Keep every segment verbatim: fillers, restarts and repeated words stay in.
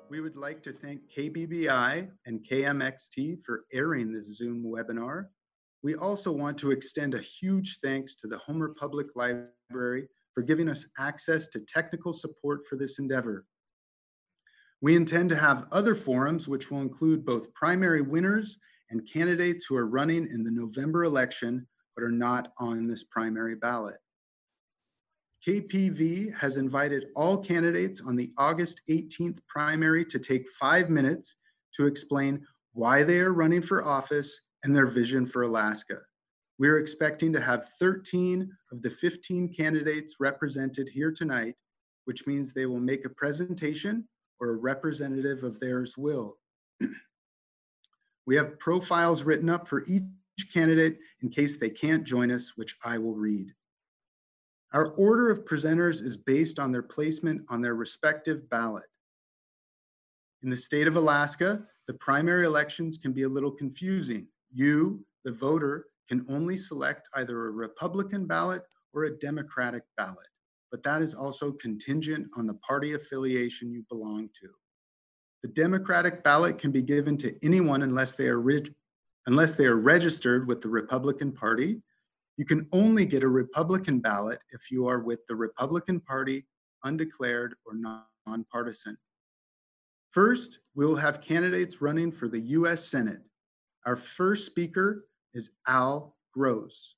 We would like to thank K B B I and K M X T for airing this Zoom webinar. We also want to extend a huge thanks to the Homer Public Library for giving us access to technical support for this endeavor. We intend to have other forums which will include both primary winners and candidates who are running in the November election but are not on this primary ballot. K P V has invited all candidates on the August eighteenth primary to take five minutes to explain why they are running for office and their vision for Alaska. We're expecting to have thirteen of the fifteen candidates represented here tonight, which means they will make a presentation or a representative of theirs will. We have profiles written up for each candidate in case they can't join us, which I will read. Our order of presenters is based on their placement on their respective ballot. In the state of Alaska, the primary elections can be a little confusing. You, the voter, can only select either a Republican ballot or a Democratic ballot, but that is also contingent on the party affiliation you belong to. The Democratic ballot can be given to anyone unless they are, unless they are registered with the Republican Party. You can only get a Republican ballot if you are with the Republican Party, undeclared or nonpartisan. First, we will have candidates running for the U S Senate. Our first speaker is Al Gross.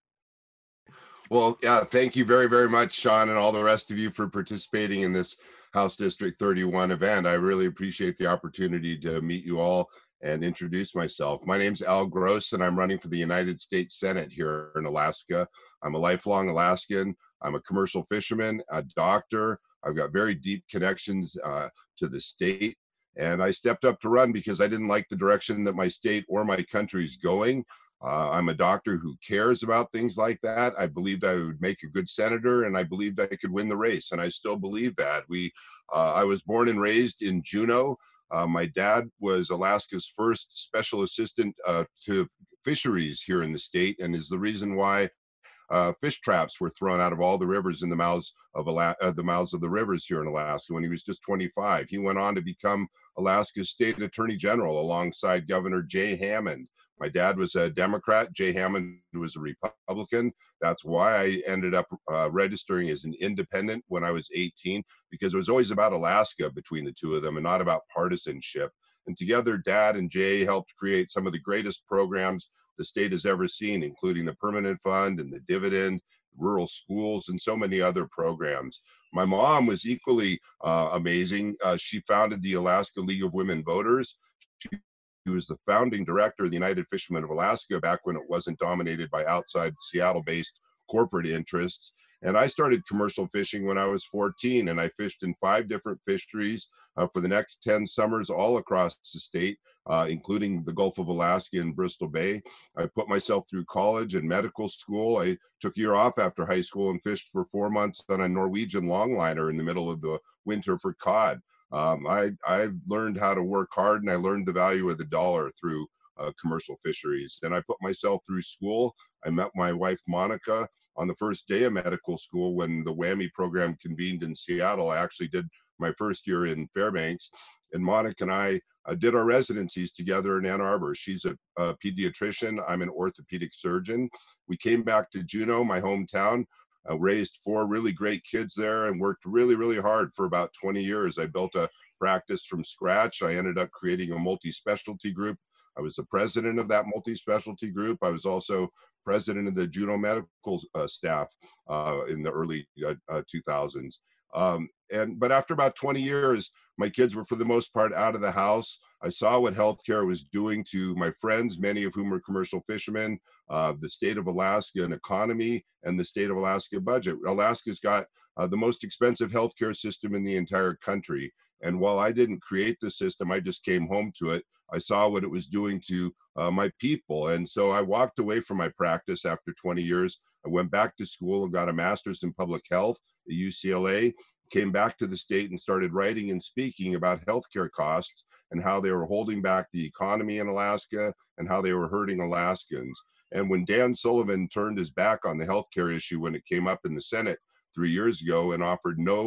Well, yeah, thank you very, very much, Sean, and all the rest of you for participating in this House District thirty-one event. I really appreciate the opportunity to meet you all and introduce myself. My name's Al Gross, and I'm running for the United States Senate here in Alaska. I'm a lifelong Alaskan. I'm a commercial fisherman, a doctor. I've got very deep connections uh, to the state. And I stepped up to run because I didn't like the direction that my state or my country's going. Uh, I'm a doctor who cares about things like that. I believed I would make a good senator, and I believed I could win the race, and I still believe that. We, uh, I was born and raised in Juneau. Uh, my dad was Alaska's first special assistant uh, to fisheries here in the state, and is the reason why uh, fish traps were thrown out of all the rivers in the mouths of Ala- uh, the mouths of the rivers here in Alaska when he was just twenty-five. He went on to become Alaska's state attorney general alongside Governor Jay Hammond. My dad was a Democrat. Jay Hammond was a Republican. That's why I ended up uh, registering as an independent when I was eighteen, because it was always about Alaska between the two of them and not about partisanship. And together, Dad and Jay helped create some of the greatest programs the state has ever seen, including the Permanent Fund and the Dividend, rural schools, and so many other programs. My mom was equally uh, amazing. Uh, she founded the Alaska League of Women Voters. She He was the founding director of the United Fishermen of Alaska back when it wasn't dominated by outside Seattle-based corporate interests. And I started commercial fishing when I was fourteen, and I fished in five different fisheries uh, for the next ten summers all across the state, uh, including the Gulf of Alaska and Bristol Bay. I put myself through college and medical school. I took a year off after high school and fished for four months on a Norwegian longliner in the middle of the winter for cod. Um, I, I learned how to work hard, and I learned the value of the dollar through uh, commercial fisheries. And I put myself through school. I met my wife, Monica, on the first day of medical school when the WWAMI program convened in Seattle. I actually did my first year in Fairbanks. And Monica and I uh, did our residencies together in Ann Arbor. She's a, a pediatrician. I'm an orthopedic surgeon. We came back to Juneau, my hometown. Uh, raised four really great kids there and worked really, really hard for about twenty years. I built a practice from scratch. I ended up creating a multi-specialty group. I was the president of that multi-specialty group. I was also president of the Juneau medical uh, staff uh, in the early uh, uh, two thousands. Um, and but after about twenty years, my kids were for the most part out of the house. I saw what healthcare was doing to my friends, many of whom were commercial fishermen, uh, the state of Alaska and economy, and the state of Alaska budget. Alaska's got uh, the most expensive healthcare system in the entire country. And while I didn't create the system, I just came home to it. I saw what it was doing to uh, my people. And so I walked away from my practice after twenty years. I went back to school and got a master's in public health at U C L A. Came back to the state and started writing and speaking about healthcare costs and how they were holding back the economy in Alaska and how they were hurting Alaskans. And when Dan Sullivan turned his back on the healthcare issue when it came up in the Senate three years ago and offered no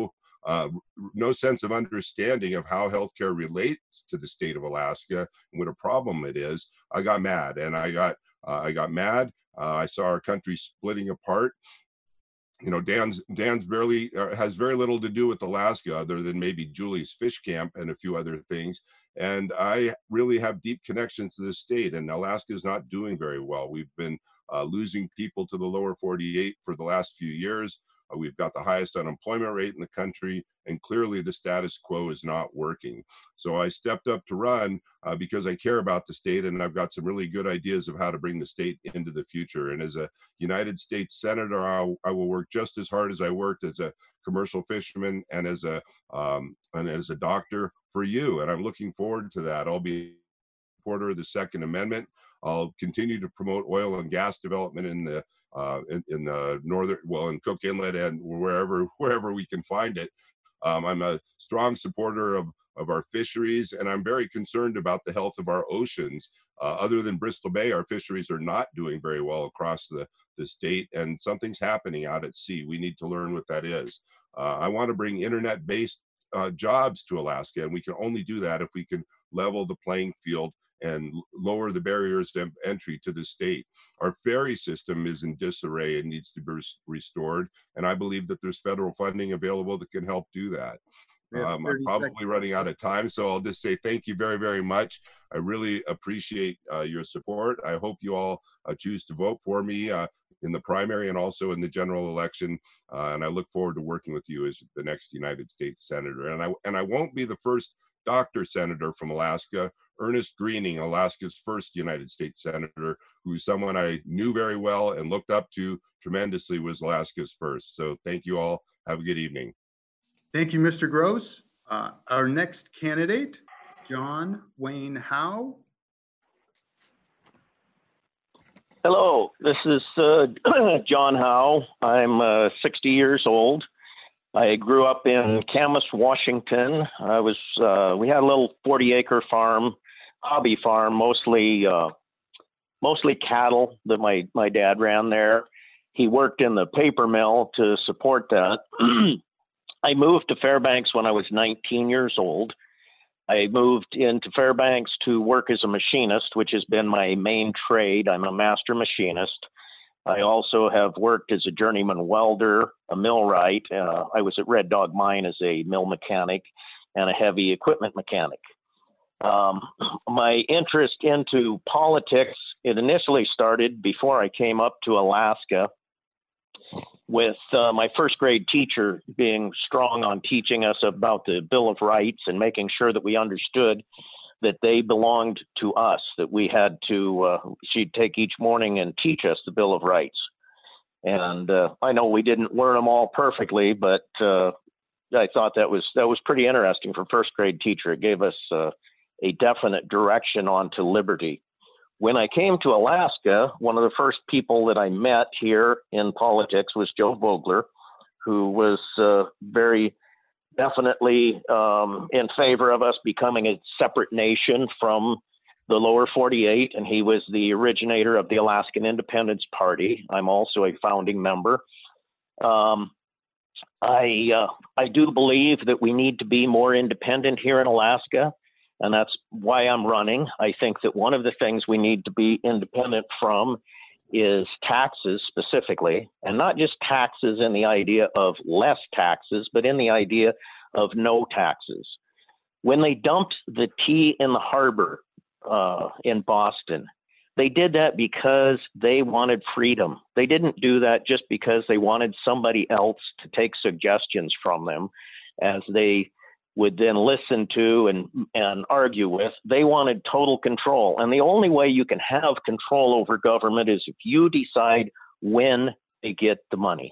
uh, no sense of understanding of how healthcare relates to the state of Alaska and what a problem it is, I got mad. And I got, uh, I got mad. Uh, I saw our country splitting apart. You know, Dan's Dan's barely uh, has very little to do with Alaska, other than maybe Julie's Fish Camp and a few other things. And I really have deep connections to the state, and Alaska is not doing very well. We've been uh, losing people to the lower forty-eight for the last few years. Uh, we've got the highest unemployment rate in the country, and clearly the status quo is not working. So I stepped up to run uh, because I care about the state, and I've got some really good ideas of how to bring the state into the future. And as a United States Senator, I'll, I will work just as hard as I worked as a commercial fisherman and as a um, and as a doctor for you. And I'm looking forward to that. I'll be a supporter of the Second Amendment. I'll continue to promote oil and gas development in the uh, in, in the northern, well, in Cook Inlet and wherever wherever we can find it. Um, I'm a strong supporter of of our fisheries, and I'm very concerned about the health of our oceans. Uh, other than Bristol Bay, our fisheries are not doing very well across the, the state, and something's happening out at sea. We need to learn what that is. Uh, I want to bring internet-based uh, jobs to Alaska, and we can only do that if we can level the playing field and lower the barriers to entry to the state. Our ferry system is in disarray and needs to be restored, and I believe that there's federal funding available that can help do that. Um, I'm probably seconds. running out of time, so I'll just say thank you very, very much. I really appreciate uh, your support. I hope you all uh, choose to vote for me uh, in the primary and also in the general election, uh, and I look forward to working with you as the next United States Senator. And I, and I won't be the first doctor senator from Alaska. Ernest Greening, Alaska's first United States Senator, who's someone I knew very well and looked up to tremendously, was Alaska's first. So thank you all. Have a good evening. Thank you, Mister Gross. Uh, our next candidate, John Wayne Howe. Hello, this is uh, John Howe. I'm uh, sixty years old. I grew up in Camas, Washington. I was uh, we had a little forty acre farm, hobby farm, mostly uh, mostly cattle that my my dad ran there. He worked in the paper mill to support that. I moved to Fairbanks when I was nineteen years old. I moved into Fairbanks to work as a machinist, which has been my main trade. I'm a master machinist. I also have worked as a journeyman welder, a millwright. Uh, I was at Red Dog Mine as a mill mechanic and a heavy equipment mechanic. Um, my interest into politics, it initially started before I came up to Alaska, with uh, my first grade teacher being strong on teaching us about the Bill of Rights and making sure that we understood that they belonged to us, that we had to, uh, she'd take each morning and teach us the Bill of Rights. And uh, I know we didn't learn them all perfectly, but uh, I thought that was, that was pretty interesting for first grade teacher. It gave us uh, a definite direction onto liberty. When I came to Alaska, one of the first people that I met here in politics was Joe Vogler, who was uh, very definitely um, in favor of us becoming a separate nation from the lower forty-eight, and he was the originator of the Alaskan Independence Party. I'm also a founding member. Um, I uh, I do believe that we need to be more independent here in Alaska. And that's why I'm running. I think that one of the things we need to be independent from is taxes specifically, and not just taxes in the idea of less taxes, but in the idea of no taxes. When they dumped the tea in the harbor uh, in Boston, they did that because they wanted freedom. They didn't do that just because they wanted somebody else to take suggestions from them as they would then listen to and, and argue with. They wanted total control. And the only way you can have control over government is if you decide when they get the money.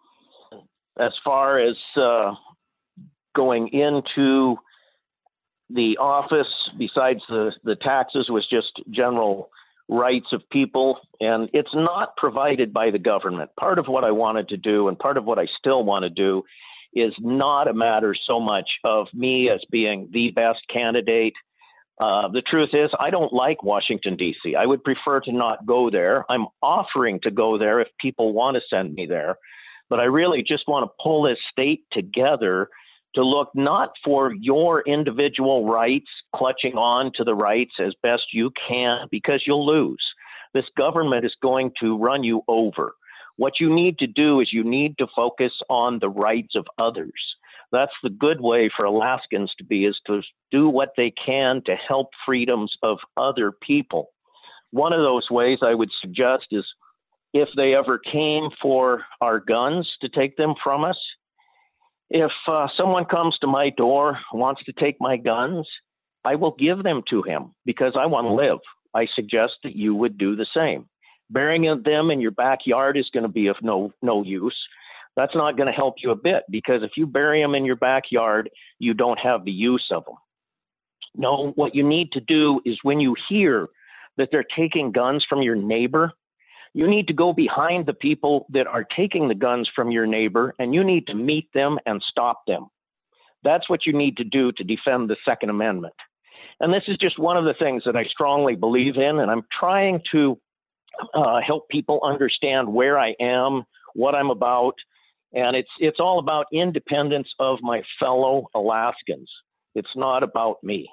As far as uh, going into the office, besides the, the taxes, was just general rights of people. And it's not provided by the government. Part of what I wanted to do, and part of what I still want to do, is not a matter so much of me as being the best candidate. Uh, the truth is, I don't like Washington, D C. I would prefer to not go there. I'm offering to go there if people want to send me there. But I really just want to pull this state together to look not for your individual rights, clutching on to the rights as best you can, because you'll lose. This government is going to run you over. What you need to do is you need to focus on the rights of others. That's the good way for Alaskans to be, is to do what they can to help freedoms of other people. One of those ways I would suggest is, if they ever came for our guns to take them from us, if uh, someone comes to my door, wants to take my guns, I will give them to him because I want to live. I suggest that you would do the same. Burying them in your backyard is going to be of no, no use. That's not going to help you a bit, because if you bury them in your backyard, you don't have the use of them. No, what you need to do is, when you hear that they're taking guns from your neighbor, you need to go behind the people that are taking the guns from your neighbor, and you need to meet them and stop them. That's what you need to do to defend the Second Amendment. And this is just one of the things that I strongly believe in, and I'm trying to uh, help people understand where I am, what I'm about, and it's it's all about independence of my fellow Alaskans. It's not about me.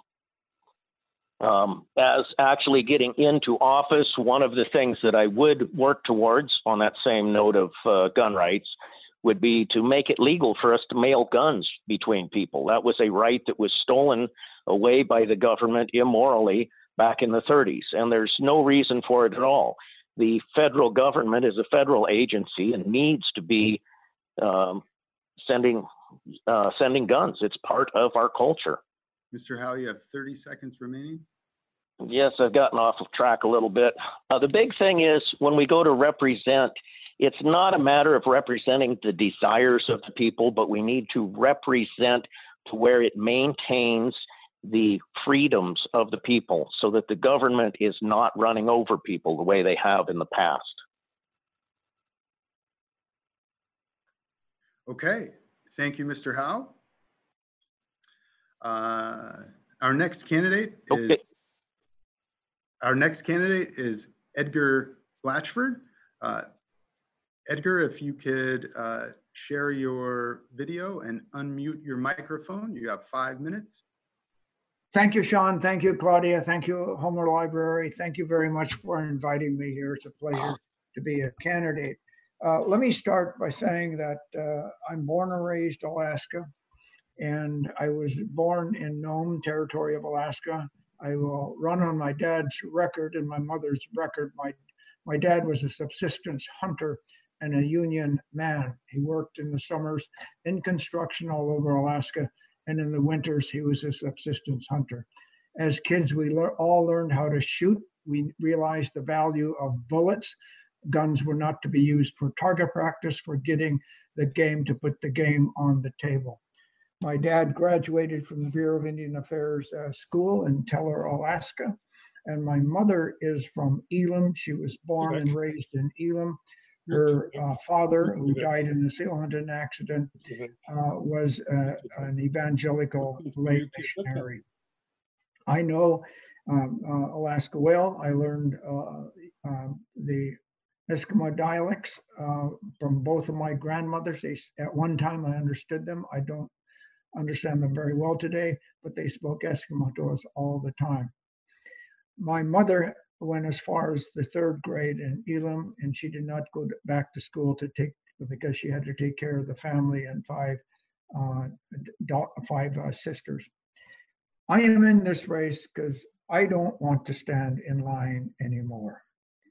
Um, as actually getting into office, one of the things that I would work towards, on that same note of uh, gun rights, would be to make it legal for us to mail guns between people. That was a right that was stolen away by the government immorally back in the thirties, and there's no reason for it at all. The federal government is a federal agency and needs to be um, sending uh, sending guns. It's part of our culture. Mister Howe, you have thirty seconds remaining. Yes, I've gotten off of track a little bit. Uh, the big thing is, when we go to represent, it's not a matter of representing the desires of the people, but we need to represent to where it maintains the freedoms of the people, so that the government is not running over people the way they have in the past. Okay, thank you, Mister Howe. Uh, our next candidate is Okay. our next candidate is Edgar Blatchford. Uh, Edgar, if you could uh, share your video and unmute your microphone, you have five minutes. Thank you, Sean. Thank you, Claudia. Thank you, Homer Library. Thank you very much for inviting me here. It's a pleasure to be a candidate. Uh, let me start by saying that uh, I'm born and raised Alaska, and I was born in Nome Territory of Alaska. I will run on my dad's record and my mother's record. My, my dad was a subsistence hunter and a union man. He worked in the summers in construction all over Alaska, and in the winters, he was a subsistence hunter. As kids, we le- all learned how to shoot. We realized the value of bullets. Guns were not to be used for target practice, for getting the game to put the game on the table. My dad graduated from the Bureau of Indian Affairs uh, School in Teller, Alaska. And my mother is from Elam. She was born and raised in Elam. Her uh, father, who died in a seal hunting accident, uh, was uh, an evangelical lay missionary. I know um, uh, Alaska well. I learned uh, uh, the Eskimo dialects uh, from both of my grandmothers. They, at one time, I understood them. I don't understand them very well today, but they spoke Eskimo to us all the time. My mother went as far as the third grade in Elam, and she did not go back to school to take because she had to take care of the family and five uh, five uh, sisters. I am in this race because I don't want to stand in line anymore.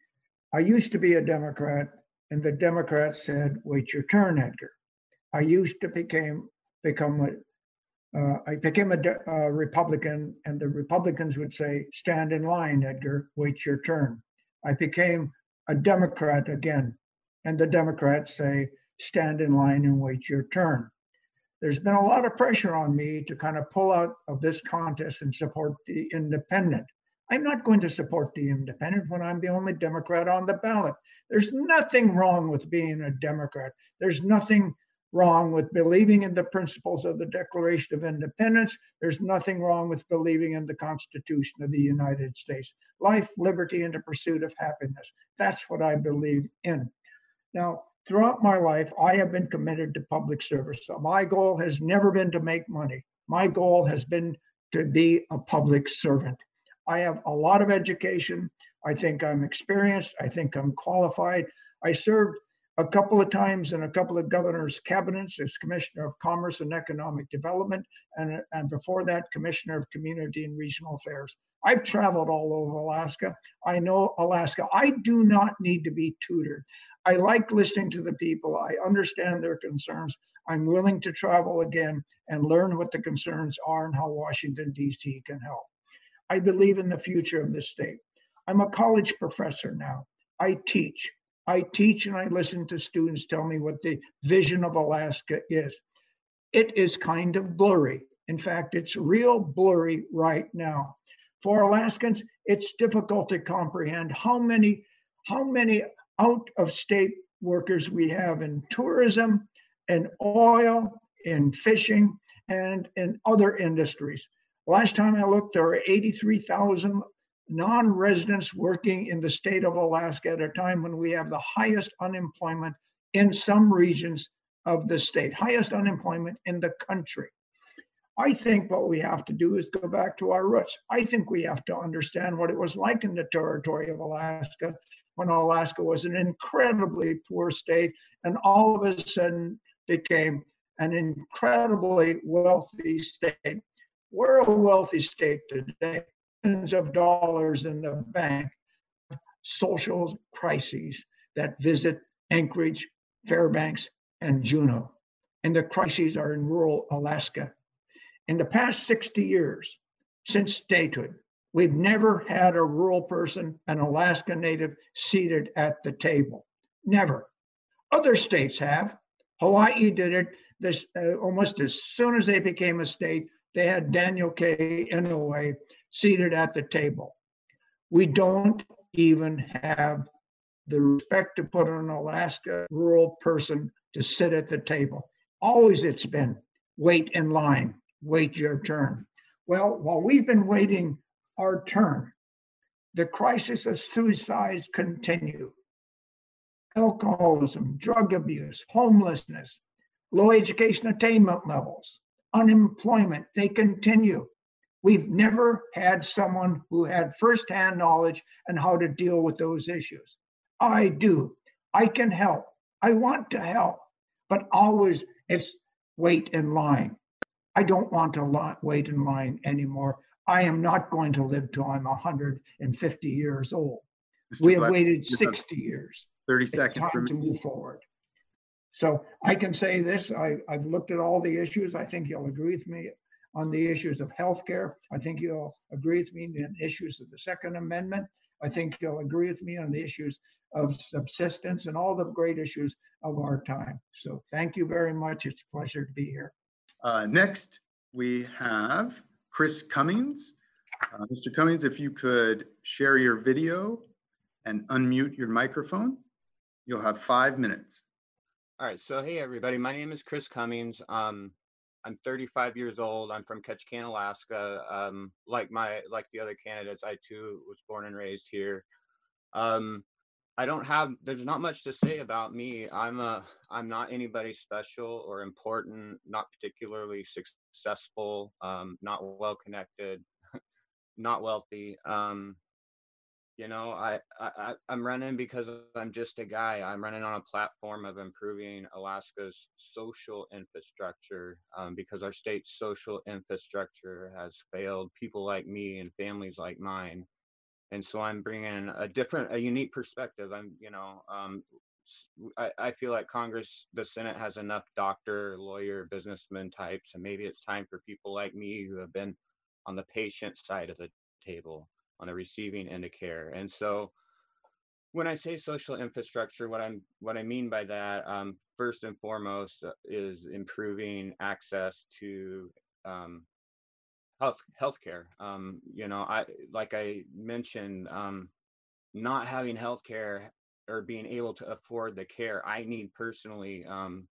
I used to be a Democrat, and the Democrats said, "Wait your turn, Edgar." I used to became become a Uh, I became a, a Republican, and the Republicans would say, "Stand in line, Edgar, wait your turn." I became a Democrat again, and the Democrats say, "Stand in line and wait your turn." There's been a lot of pressure on me to kind of pull out of this contest and support the independent. I'm not going to support the independent when I'm the only Democrat on the ballot. There's nothing wrong with being a Democrat. There's nothing wrong with believing in the principles of the Declaration of Independence. There's nothing wrong with believing in the Constitution of the United States. Life, liberty, and the pursuit of happiness. That's what I believe in. Now, throughout my life, I have been committed to public service. So my goal has never been to make money. My goal has been to be a public servant. I have a lot of education. I think I'm experienced. I think I'm qualified. I served a couple of times in a couple of governors' cabinets as Commissioner of Commerce and Economic Development, and, and before that, Commissioner of Community and Regional Affairs. I've traveled all over Alaska. I know Alaska. I do not need to be tutored. I like listening to the people. I understand their concerns. I'm willing to travel again and learn what the concerns are and how Washington, D C can help. I believe in the future of this state. I'm a college professor now. I teach. I teach and I listen to students tell me what the vision of Alaska is. It is kind of blurry. In fact, it's real blurry right now. For Alaskans, it's difficult to comprehend how many, how many out-of-state workers we have in tourism, in oil, in fishing, and in other industries. Last time I looked, there were eighty-three thousand non-residents working in the state of Alaska at a time when we have the highest unemployment in some regions of the state, highest unemployment in the country. I think what we have to do is go back to our roots. I think we have to understand what it was like in the territory of Alaska when Alaska was an incredibly poor state and all of a sudden became an incredibly wealthy state. We're a wealthy state today, millions of dollars in the bank, social crises that visit Anchorage, Fairbanks, and Juneau. And the crises are in rural Alaska. In the past sixty years, since statehood, we've never had a rural person, an Alaska Native, seated at the table. Never. Other states have. Hawaii did it this uh, almost as soon as they became a state. They had Daniel K. Inouye seated at the table. We don't even have the respect to put an Alaska rural person to sit at the table. Always it's been wait in line, wait your turn. Well, while we've been waiting our turn, the crisis of suicides continue. Alcoholism, drug abuse, homelessness, low education attainment levels, unemployment, they continue. We've never had someone who had firsthand knowledge on how to deal with those issues. I do. I can help. I want to help, but always it's wait in line. I don't want to wait in line anymore. I am not going to live till I'm one hundred fifty years old. Mister We have Black, waited you have sixty years. thirty It's seconds time to remaining. move forward. So I can say this, I, I've looked at all the issues. I think you'll agree with me on the issues of healthcare. I think you'll agree with me on the issues of the Second Amendment. I think you'll agree with me on the issues of subsistence and all the great issues of our time. So thank you very much. It's a pleasure to be here. Uh, next, we have Chris Cummings. Uh, Mister Cummings, if you could share your video and unmute your microphone, you'll have five minutes. All right, so hey everybody, my name is Chris Cummings. Um, I'm thirty-five years old. I'm from Ketchikan, Alaska. Um, like my like the other candidates, I too was born and raised here. Um, I don't have. There's not much to say about me. I'm a. I'm not anybody special or important. Not particularly successful. Um, not well connected. Not wealthy. Um, You know, I, I, I'm running because I'm just a guy. I'm running on a platform of improving Alaska's social infrastructure um, because our state's social infrastructure has failed people like me and families like mine. And so I'm bringing a different, a unique perspective. I'm, you know, um, I, I feel like Congress, the Senate has enough doctor, lawyer, businessman types, and maybe it's time for people like me who have been on the patient side of the table, on the receiving end of care. And so when I say social infrastructure, what I'm what I mean by that, um, first and foremost, uh, is improving access to um, health healthcare. Um, you know, I like I mentioned, um, not having healthcare or being able to afford the care I need personally um,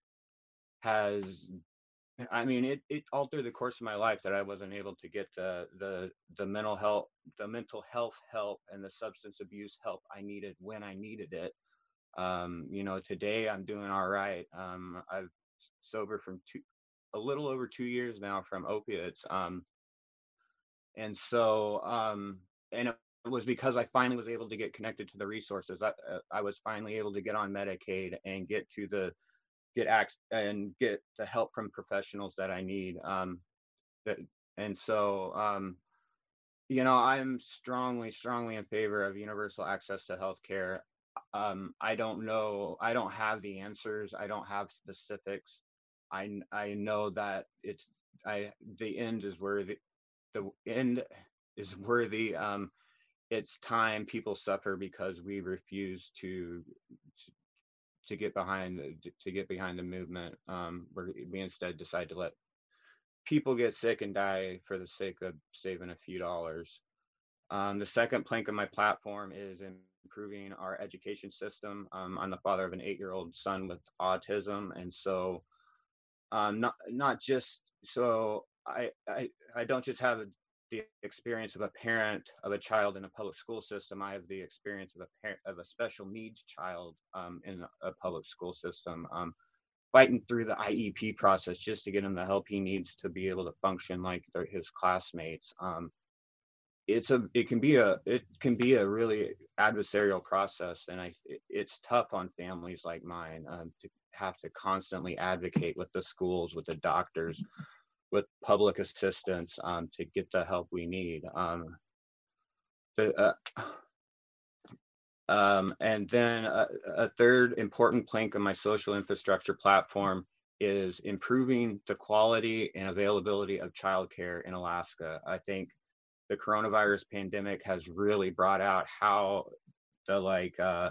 has I mean, it, it altered the course of my life that I wasn't able to get the the the mental health, the mental health help and the substance abuse help I needed when I needed it. Um, you know, today I'm doing all right. Um, I've sober from two, a little over two years now from opiates. Um, and so, um, and it was because I finally was able to get connected to the resources. I, uh, I was finally able to get on Medicaid and get to the, get access and get the help from professionals that I need. Um, that, and so, um, you know, I'm strongly, strongly in favor of universal access to healthcare. Um, I don't know, I don't have the answers. I don't have specifics. I I know that it's I the end is worthy. The end is worthy. Um, it's time people suffer because we refuse to to get behind the, to get behind the movement. Um, where we instead decide to let people get sick and die for the sake of saving a few dollars. Um, the second plank of my platform is improving our education system. Um, I'm the father of an eight-year-old son with autism, and so um, not not just so I, I I don't just have the experience of a parent of a child in a public school system. I have the experience of a parent of a special needs child um, in a public school system. Um, fighting through the I E P process just to get him the help he needs to be able to function like his classmates. Um, it's a it can be a it can be a really adversarial process, and I it, it's tough on families like mine um, to have to constantly advocate with the schools, with the doctors, with public assistance um, to get the help we need. Um, the uh, um, and then a, a third important plank of my social infrastructure platform is improving the quality and availability of childcare in Alaska. I think the coronavirus pandemic has really brought out how the like uh,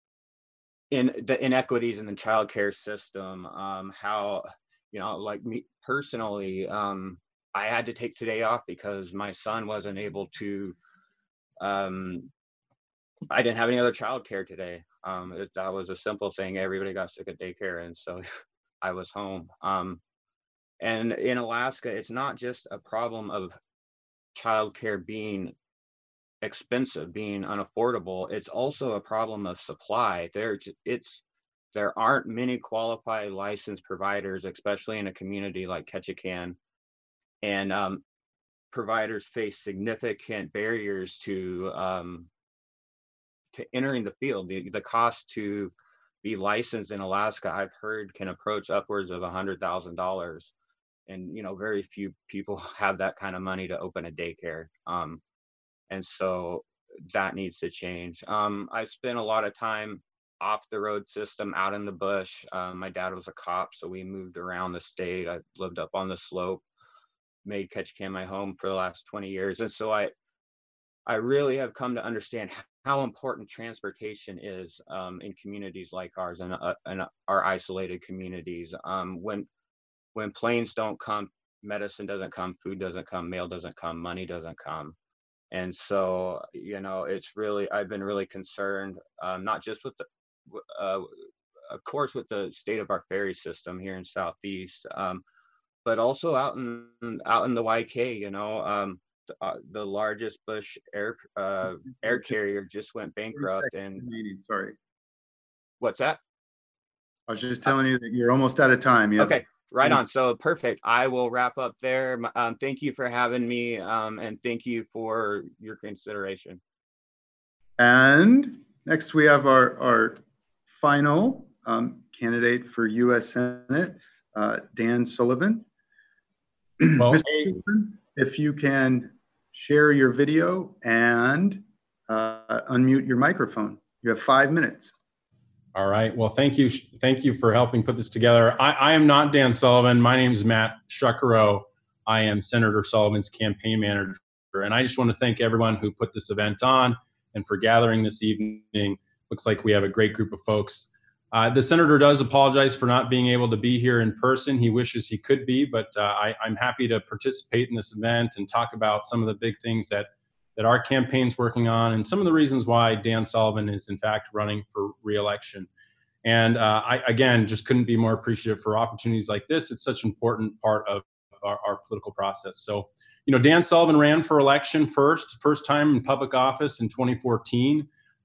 in the inequities in the childcare system. Um, how you know, like me personally, um, I had to take today off because my son wasn't able to. Um, I didn't have any other childcare today. Um, it, that was a simple thing. Everybody got sick at daycare, and so I was home. Um, and in Alaska, it's not just a problem of childcare being expensive, being unaffordable. It's also a problem of supply. There's it's there aren't many qualified licensed providers, especially in a community like Ketchikan, and um, providers face significant barriers to um, to entering the field. The, the cost to be licensed in Alaska, I've heard, can approach upwards of a hundred thousand dollars, and you know, very few people have that kind of money to open a daycare. Um, and so that needs to change. Um, I spent a lot of time off the road system, out in the bush. Um, my dad was a cop, so we moved around the state. I lived up on the slope, made Ketchikan my home for the last twenty years, and so I I really have come to understand how important transportation is um, in communities like ours and, uh, and our isolated communities. Um, when when planes don't come, medicine doesn't come, food doesn't come, mail doesn't come, money doesn't come. And so, you know, it's really, I've been really concerned, um, not just with the, uh, of course, with the state of our ferry system here in Southeast, um, but also out in out in the Y K, you know, um, the, uh, the largest Bush air uh, air carrier just went bankrupt. And sorry, what's that? I was just telling you that you're almost out of time. You okay. Have- Right on. So perfect. I will wrap up there. Um, thank you for having me, um, and thank you for your consideration. And next we have our, our final um, candidate for U S Senate, uh, Dan Sullivan. Well, Mister Sullivan, if you can share your video and uh, unmute your microphone. You have five minutes. all right. Well, thank you. Thank you for helping put this together. I, I am not Dan Sullivan. My name is Matt Shuckero. I am Senator Sullivan's campaign manager. And I just want to thank everyone who put this event on and for gathering this evening. Looks like we have a great group of folks. Uh, the senator does apologize for not being able to be here in person. He wishes he could be, but uh, I, I'm happy to participate in this event and talk about some of the big things that that our campaign's working on, and some of the reasons why Dan Sullivan is in fact running for re-election. And uh, I, again, just couldn't be more appreciative for opportunities like this. It's such an important part of our, our political process. So, you know, Dan Sullivan ran for election first, first time in public office in twenty fourteen. Uh,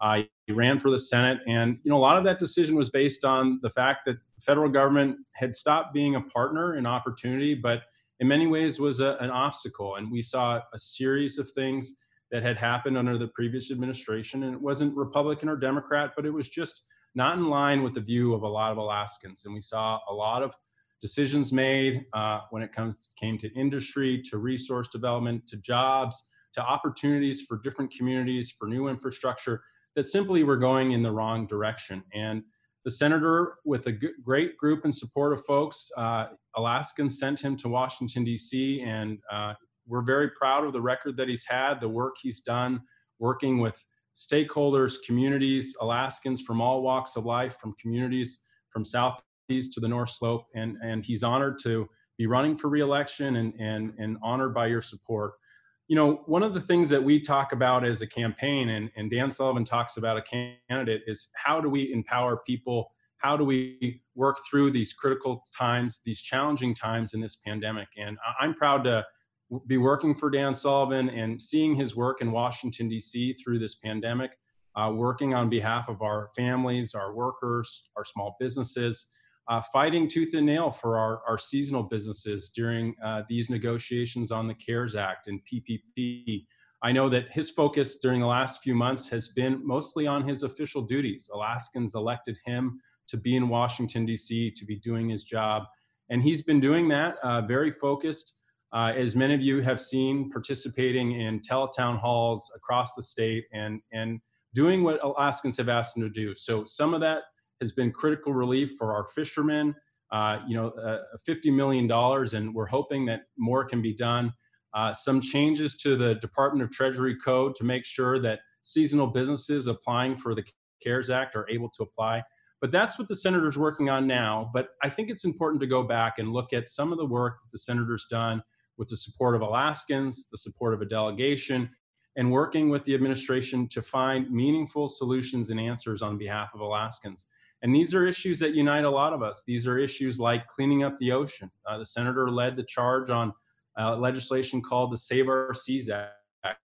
ran for the Senate. And, you know, a lot of that decision was based on the fact that the federal government had stopped being a partner in opportunity, but in many ways was a, an obstacle. And we saw a series of things that had happened under the previous administration. And it wasn't Republican or Democrat, but it was just not in line with the view of a lot of Alaskans. And we saw a lot of decisions made uh, when it comes came to industry, to resource development, to jobs, to opportunities for different communities, for new infrastructure that simply were going in the wrong direction. And the senator, with a g- great group and support of folks, uh, Alaskans sent him to Washington, D C, and uh, we're very proud of the record that he's had, the work he's done, working with stakeholders, communities, Alaskans from all walks of life, from communities from Southeast to the North Slope. And, and he's honored to be running for re-election and, and, and honored by your support. You know, one of the things that we talk about as a campaign, and, and Dan Sullivan talks about a candidate, is how do we empower people? How do we work through these critical times, these challenging times in this pandemic? And I'm proud to be working for Dan Sullivan and seeing his work in Washington, D C through this pandemic, uh, working on behalf of our families, our workers, our small businesses, uh, fighting tooth and nail for our, our seasonal businesses during uh, these negotiations on the CARES Act and P P P. I know that his focus during the last few months has been mostly on his official duties. Alaskans elected him to be in Washington, D C, to be doing his job. And he's been doing that uh, very focused. Uh, as many of you have seen, participating in teletown halls across the state and, and doing what Alaskans have asked him to do. So some of that has been critical relief for our fishermen, uh, you know, uh, fifty million dollars, and we're hoping that more can be done. Uh, some changes to the Department of Treasury code to make sure that seasonal businesses applying for the CARES Act are able to apply. But that's what the senator's working on now. But I think it's important to go back and look at some of the work that the senator's done with the support of Alaskans, the support of a delegation, and working with the administration to find meaningful solutions and answers on behalf of Alaskans. And these are issues that unite a lot of us. These are issues like cleaning up the ocean. Uh, the senator led the charge on uh, legislation called the Save Our Seas Act,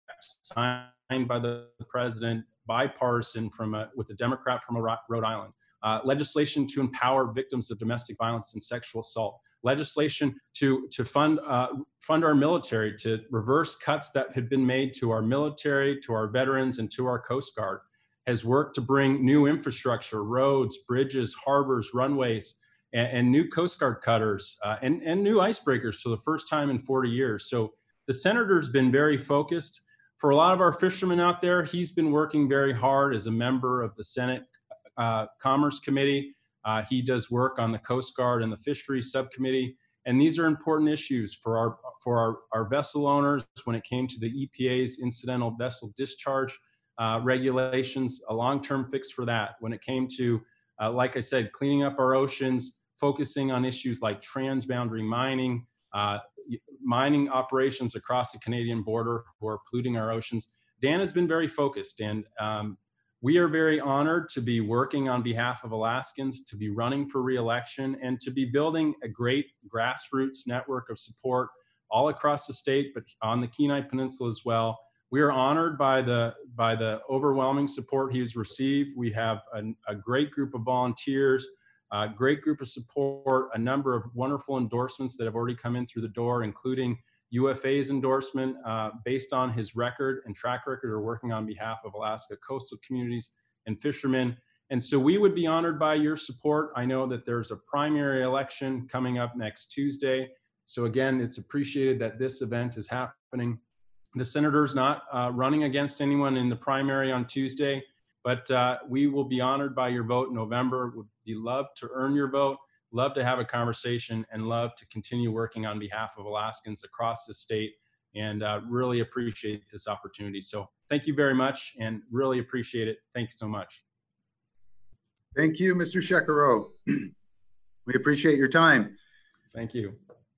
signed by the president, bipartisan from a, with a Democrat from a Rhode Island. Uh, legislation to empower victims of domestic violence and sexual assault. Legislation to, to fund, uh, fund our military, to reverse cuts that had been made to our military, to our veterans, and to our Coast Guard. Has worked to bring new infrastructure, roads, bridges, harbors, runways, and, and new Coast Guard cutters, uh, and, and new icebreakers for the first time in forty years. So the senator's been very focused. For a lot of our fishermen out there, he's been working very hard as a member of the Senate uh, Commerce Committee. Uh, he does work on the Coast Guard and the Fisheries Subcommittee. And these are important issues for our, for our, our vessel owners when it came to the E P A's incidental vessel discharge Uh, regulations, a long-term fix for that. When it came to, uh, like I said, cleaning up our oceans, focusing on issues like transboundary mining, uh, mining operations across the Canadian border who are polluting our oceans. Dan has been very focused, and um, we are very honored to be working on behalf of Alaskans, to be running for re-election, and to be building a great grassroots network of support all across the state, but on the Kenai Peninsula as well. We are honored by the by the overwhelming support he's received. We have a, a great group of volunteers, a great group of support, a number of wonderful endorsements that have already come in through the door, including U F A's endorsement uh, based on his record and track record of working on behalf of Alaska coastal communities and fishermen. And so we would be honored by your support. I know that there's a primary election coming up next Tuesday. So again, it's appreciated that this event is happening. The senator's not uh, running against anyone in the primary on Tuesday, but uh, we will be honored by your vote in November. Would be love to earn your vote, love to have a conversation, and love to continue working on behalf of Alaskans across the state, and uh, really appreciate this opportunity. So thank you very much, and really appreciate it. Thanks so much. Thank you, Mister Shekero. We appreciate your time. Thank you.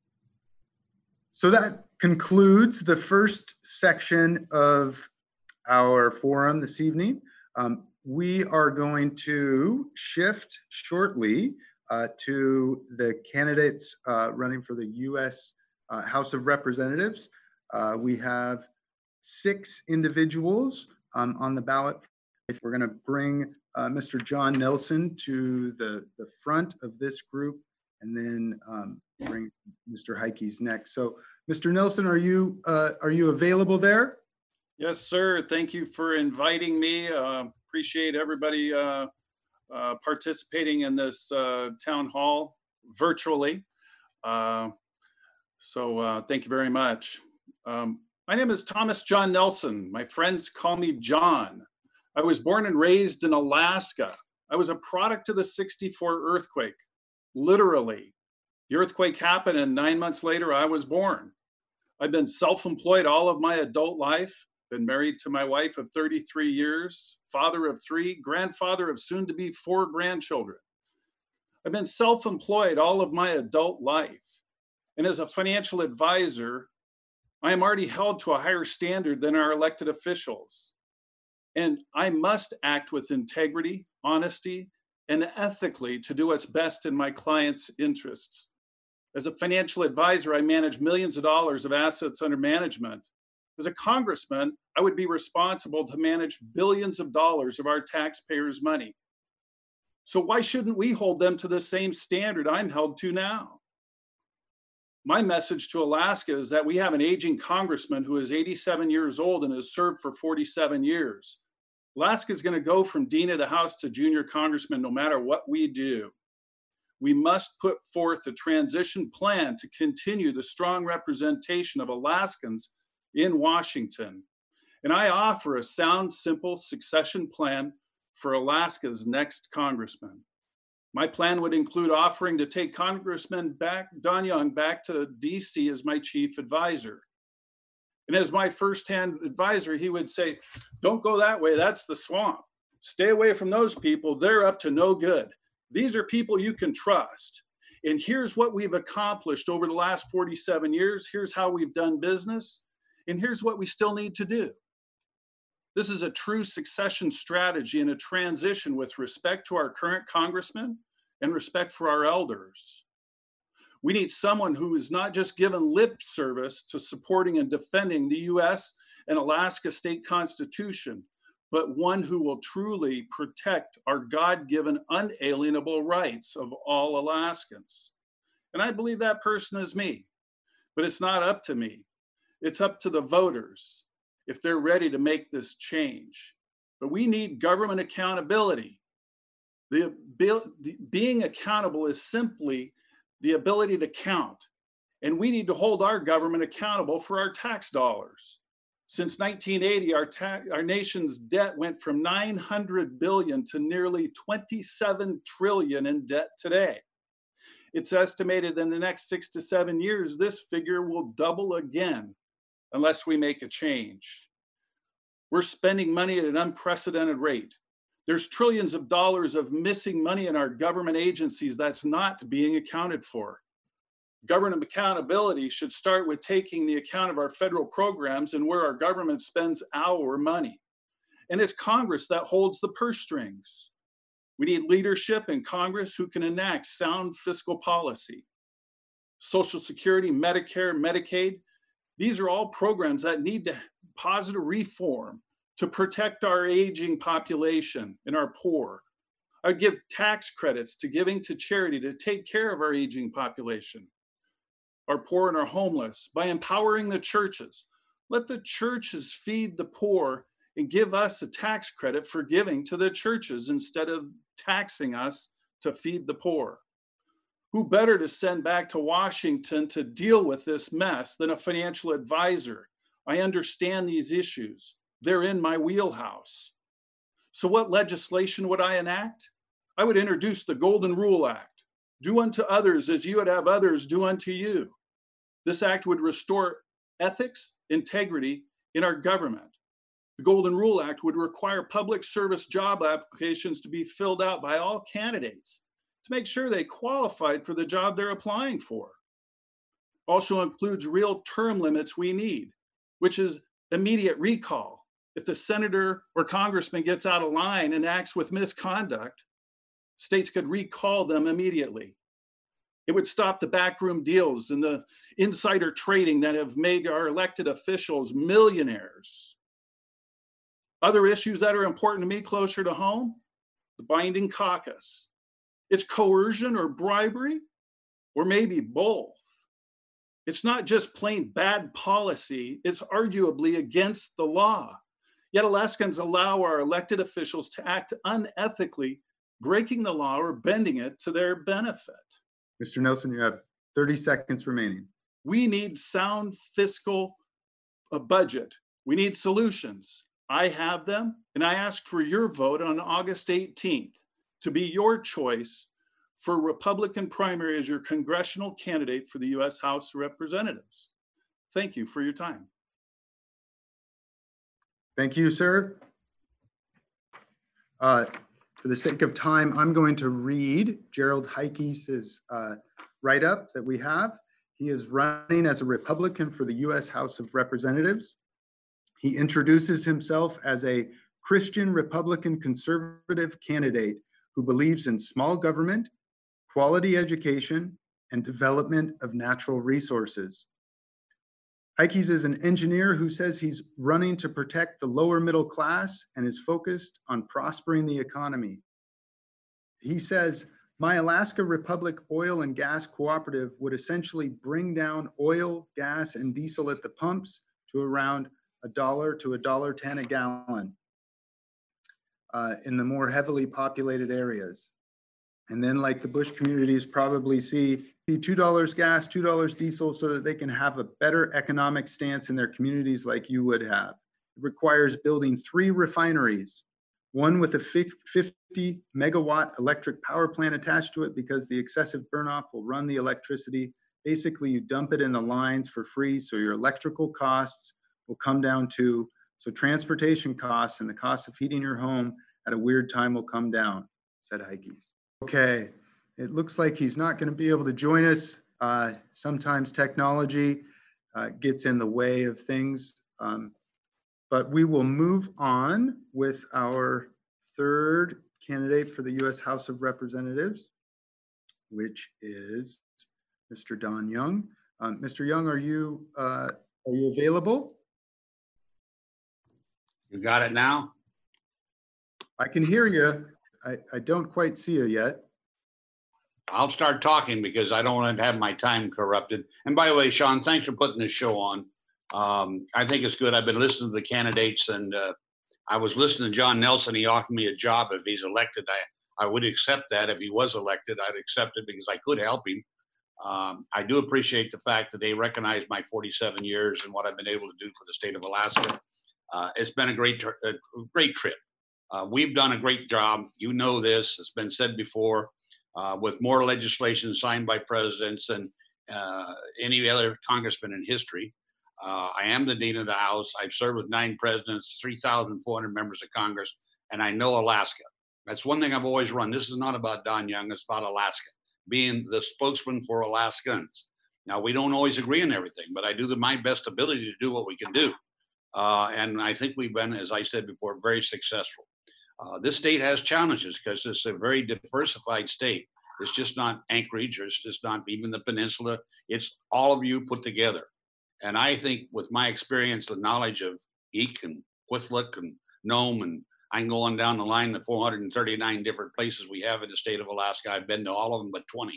So that concludes the first section of our forum this evening. Um, we are going to shift shortly uh, to the candidates uh, running for the U S uh, House of Representatives. Uh, we have six individuals um, on the ballot. We're going to bring uh, Mister John Nelson to the, the front of this group, and then um, bring Mister Heikes next. So, Mister Nelson, are you uh, are you available there? Yes, sir. Thank you for inviting me. Uh, appreciate everybody uh, uh, participating in this uh, town hall virtually. Uh, so uh, thank you very much. Um, my name is Thomas John Nelson. My friends call me John. I was born and raised in Alaska. I was a product of the sixty-four earthquake, literally. The earthquake happened and nine months later I was born. I've been self-employed all of my adult life, been married to my wife of thirty-three years, father of three, grandfather of soon to be four grandchildren. I've been self-employed all of my adult life. And as a financial advisor, I am already held to a higher standard than our elected officials. And I must act with integrity, honesty, and ethically to do what's best in my clients' interests. As a financial advisor, I manage millions of dollars of assets under management. As a congressman, I would be responsible to manage billions of dollars of our taxpayers' money. So why shouldn't we hold them to the same standard I'm held to now? My message to Alaska is that we have an aging congressman who is eighty-seven years old and has served for forty-seven years. Alaska is going to go from dean of the House to junior congressman no matter what we do. We must put forth a transition plan to continue the strong representation of Alaskans in Washington. And I offer a sound, simple succession plan for Alaska's next congressman. My plan would include offering to take Congressman back, Don Young back to D C as my chief advisor. And as my firsthand advisor, he would say, don't go that way, that's the swamp. Stay away from those people, they're up to no good. These are people you can trust. And here's what we've accomplished over the last forty-seven years. Here's how we've done business. And here's what we still need to do. This is a true succession strategy and a transition with respect to our current congressman and respect for our elders. We need someone who is not just given lip service to supporting and defending the U S and Alaska state constitution, but one who will truly protect our God-given unalienable rights of all Alaskans. And I believe that person is me, but it's not up to me. It's up to the voters if they're ready to make this change. But we need government accountability. The, the being accountable is simply the ability to count. And we need to hold our government accountable for our tax dollars. Since nineteen eighty, our, our nation's debt went from nine hundred billion to nearly twenty-seven trillion in debt today. It's estimated in the next six to seven years, this figure will double again unless we make a change. We're spending money at an unprecedented rate. There's trillions of dollars of missing money in our government agencies that's not being accounted for. Government accountability should start with taking the account of our federal programs and where our government spends our money. And it's Congress that holds the purse strings. We need leadership in Congress who can enact sound fiscal policy. Social Security, Medicare, Medicaid, these are all programs that need to positive reform to protect our aging population and our poor. I would give tax credits to giving to charity to take care of our aging population, our poor and our homeless, by empowering the churches. Let the churches feed the poor and give us a tax credit for giving to the churches instead of taxing us to feed the poor. Who better to send back to Washington to deal with this mess than a financial advisor? I understand these issues. They're in my wheelhouse. So what legislation would I enact? I would introduce the Golden Rule Act. Do unto others as you would have others do unto you. This act would restore ethics, integrity in our government. The Golden Rule Act would require public service job applications to be filled out by all candidates to make sure they qualified for the job they're applying for. Also includes real term limits we need, which is immediate recall. If the senator or congressman gets out of line and acts with misconduct, states could recall them immediately. It would stop the backroom deals and the insider trading that have made our elected officials millionaires. Other issues that are important to me closer to home, the binding caucus. It's coercion or bribery, or maybe both. It's not just plain bad policy, it's arguably against the law. Yet Alaskans allow our elected officials to act unethically, breaking the law or bending it to their benefit. Mister Nelson, you have thirty seconds remaining. We need sound fiscal uh, budget. We need solutions. I have them, and I ask for your vote on August eighteenth to be your choice for Republican primary as your congressional candidate for the U S House of Representatives. Thank you for your time. Thank you, sir. Uh, for the sake of time, I'm going to read Gerald Heikes' uh, write-up that we have. He is running as a Republican for the U S House of Representatives. He introduces himself as a Christian Republican conservative candidate who believes in small government, quality education, and development of natural resources. Heikes is an engineer who says he's running to protect the lower middle class and is focused on prospering the economy. He says, my Alaska Republic Oil and Gas Cooperative would essentially bring down oil, gas, and diesel at the pumps to around a dollar to a dollar ten a gallon uh, in the more heavily populated areas. And then, like the Bush communities, probably see, see two dollars gas, two dollars diesel, so that they can have a better economic stance in their communities like you would have. It requires building three refineries, one with a fifty megawatt electric power plant attached to it because the excessive burn-off will run the electricity. Basically, you dump it in the lines for free, so your electrical costs will come down too. So transportation costs and the cost of heating your home at a weird time will come down, said Heikes. Okay, it looks like he's not going to be able to join us. Uh, sometimes technology uh, gets in the way of things, um, but we will move on with our third candidate for the U S House of Representatives, which is Mister Don Young. Um, Mister Young, are you uh, are you available? You got it now? I can hear you. I, I don't quite see you yet. I'll start talking because I don't want to have my time corrupted. And by the way, Sean, thanks for putting this show on. Um, I think it's good. I've been listening to the candidates, and uh, I was listening to John Nelson. He offered me a job if he's elected. I, I would accept that. If he was elected, I'd accept it because I could help him. Um, I do appreciate the fact that they recognize my forty-seven years and what I've been able to do for the state of Alaska. Uh, it's been a great, a great trip. Uh, we've done a great job. You know this. It's been said before. Uh, with more legislation signed by presidents than uh, any other congressman in history. Uh, I am the Dean of the House. I've served with nine presidents, three thousand four hundred members of Congress, and I know Alaska. That's one thing I've always run. This is not about Don Young, it's about Alaska, being the spokesman for Alaskans. Now, we don't always agree on everything, but I do the, my best ability to do what we can do. Uh, and I think we've been, as I said before, very successful. Uh, this state has challenges because it's a very diversified state. It's just not Anchorage, or it's just not even the peninsula. It's all of you put together. And I think with my experience, the knowledge of Eek and Kwethluk and Nome, and I can go on down the line, the four hundred thirty-nine different places we have in the state of Alaska. I've been to all of them but twenty.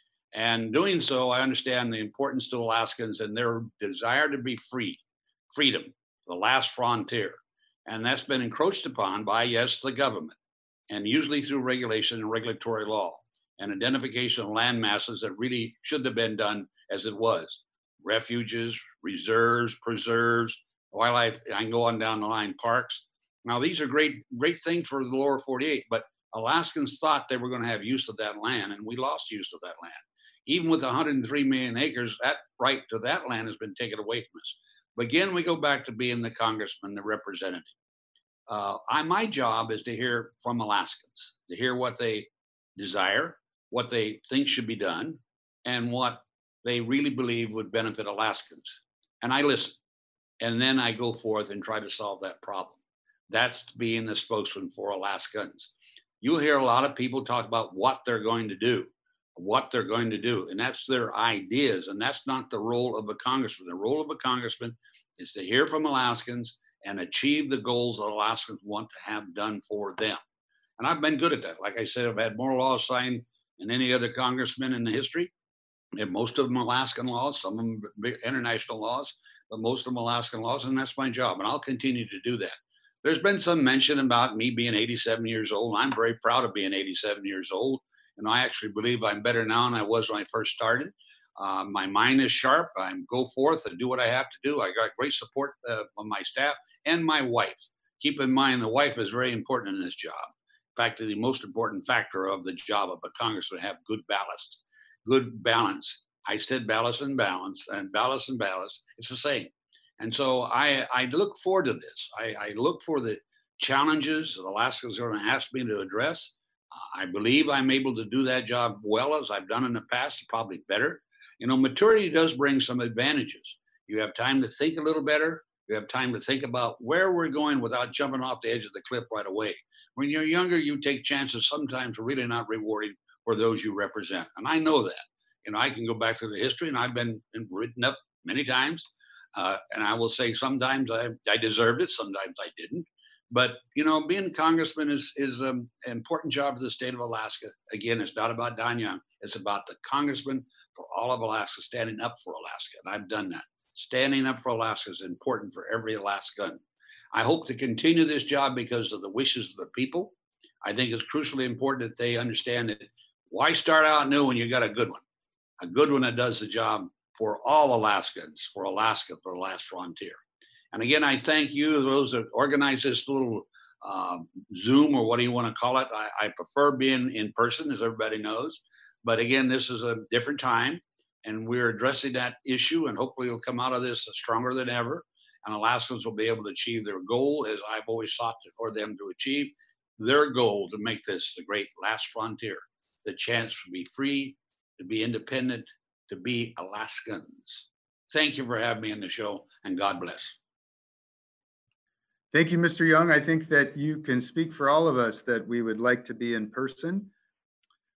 And doing so, I understand the importance to Alaskans and their desire to be free, freedom, the last frontier. And that's been encroached upon by, yes, the government, and usually through regulation and regulatory law and identification of land masses that really should have been done as it was. Refuges, reserves, preserves, wildlife, I can go on down the line, parks. Now, these are great, great things for the lower forty-eight, but Alaskans thought they were going to have use of that land, and we lost use of that land. Even with one hundred three million acres, that right to that land has been taken away from us. But again, we go back to being the congressman, the representative. Uh, I, my job is to hear from Alaskans, to hear what they desire, what they think should be done, and what they really believe would benefit Alaskans. And I listen, and then I go forth and try to solve that problem. That's being the spokesman for Alaskans. You'll hear a lot of people talk about what they're going to do, what they're going to do, and that's their ideas, and that's not the role of a congressman. The role of a congressman is to hear from Alaskans and achieve the goals that Alaskans want to have done for them. And I've been good at that. Like I said, I've had more laws signed than any other congressman in the history. And most of them Alaskan laws, some of them international laws, but most of them Alaskan laws, and that's my job. And I'll continue to do that. There's been some mention about me being eighty-seven years old. I'm very proud of being eighty-seven years old. And I actually believe I'm better now than I was when I first started. Uh, my mind is sharp. I go forth and do what I have to do. I got great support uh, from my staff and my wife. Keep in mind, the wife is very important in this job. In fact, the most important factor of the job of a congressman have good ballast, good balance. I said balance and balance, and balance and balance. It's the same. And so I, I look forward to this. I, I look for the challenges that Alaska is going to ask me to address. Uh, I believe I'm able to do that job well, as I've done in the past, probably better. You know, maturity does bring some advantages. You have time to think a little better. You have time to think about where we're going without jumping off the edge of the cliff right away. When you're younger, you take chances sometimes really not rewarding for those you represent. And I know that. You know, I can go back through the history, and I've been written up many times. Uh, and I will say sometimes I, I deserved it, sometimes I didn't. But, you know, being a congressman is, is um, an important job for the state of Alaska. Again, it's not about Don Young. It's about the congressman for all of Alaska, standing up for Alaska. And I've done that. Standing up for Alaska is important for every Alaskan. I hope to continue this job because of the wishes of the people. I think it's crucially important that they understand that why start out new when you got a good one? A good one that does the job for all Alaskans, for Alaska, for the last frontier. And again, I thank you, those that organize this little uh, Zoom, or what do you want to call it. I, I prefer being in person, as everybody knows. But again, this is a different time, and we're addressing that issue, and hopefully it'll come out of this stronger than ever. And Alaskans will be able to achieve their goal, as I've always sought for them to achieve their goal, to make this the great last frontier, the chance to be free, to be independent, to be Alaskans. Thank you for having me on the show, and God bless. Thank you, Mister Young. I think that you can speak for all of us that we would like to be in person.